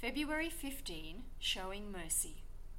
February 15, Showing Mercy.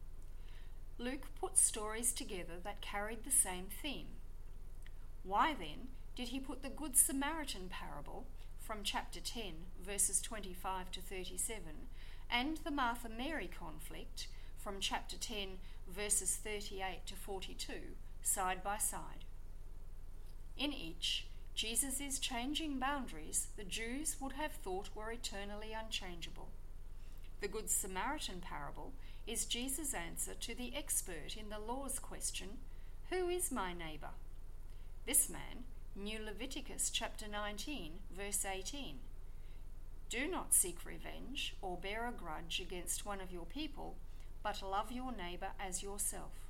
Luke put stories together that carried the same theme. Why then did he put the Good Samaritan parable from chapter 10, verses 25 to 37, and the Martha-Mary conflict from chapter 10, verses 38 to 42, side by side? In each, Jesus is changing boundaries the Jews would have thought were eternally unchangeable. The Good Samaritan parable is Jesus' answer to the expert in the law's question, "Who is my neighbour?" This man knew Leviticus chapter 19, verse 18. "Do not seek revenge or bear a grudge against one of your people, but love your neighbour as yourself."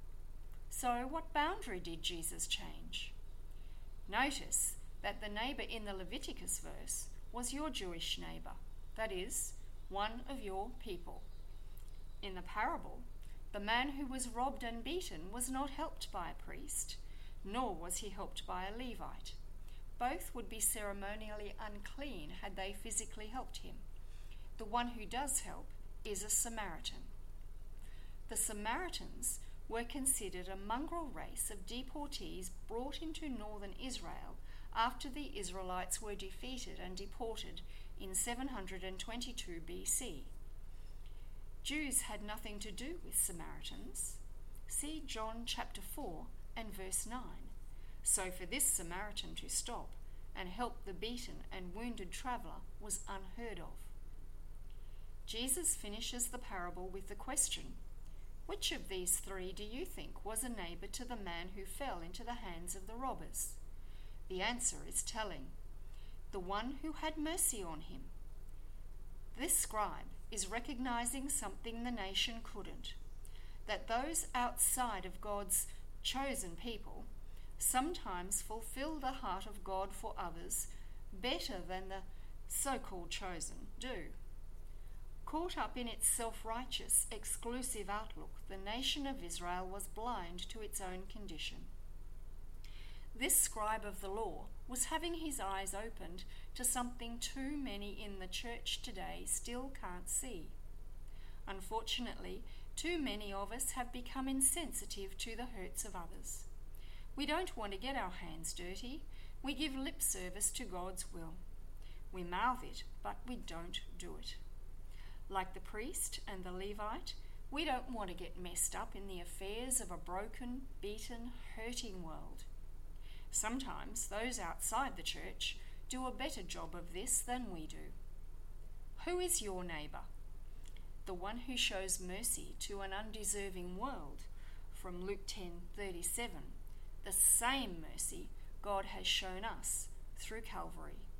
So what boundary did Jesus change? Notice that the neighbour in the Leviticus verse was your Jewish neighbour, that is, one of your people. In the parable, the man who was robbed and beaten was not helped by a priest, nor was he helped by a Levite. Both would be ceremonially unclean had they physically helped him. The one who does help is a Samaritan. The Samaritans were considered a mongrel race of deportees brought into northern Israel after the Israelites were defeated and deported in 722 BC. Jews had nothing to do with Samaritans. See John chapter 4 and verse 9. So for this Samaritan to stop and help the beaten and wounded traveller was unheard of. Jesus finishes the parable with the question, "Which of these three do you think was a neighbour to the man who fell into the hands of the robbers?" The answer is telling. The one who had mercy on him. This scribe is recognizing something the nation couldn't, that those outside of God's chosen people sometimes fulfill the heart of God for others better than the so-called chosen do. Caught up in its self-righteous, exclusive outlook, the nation of Israel was blind to its own condition. This scribe of the law was having his eyes opened to something too many in the church today still can't see. Unfortunately, too many of us have become insensitive to the hurts of others. We don't want to get our hands dirty. We give lip service to God's will. We mouth it, but we don't do it. Like the priest and the Levite, we don't want to get messed up in the affairs of a broken, beaten, hurting world. Sometimes those outside the church do a better job of this than we do. Who is your neighbour? The one who shows mercy to an undeserving world, from Luke 10:37, the same mercy God has shown us through Calvary.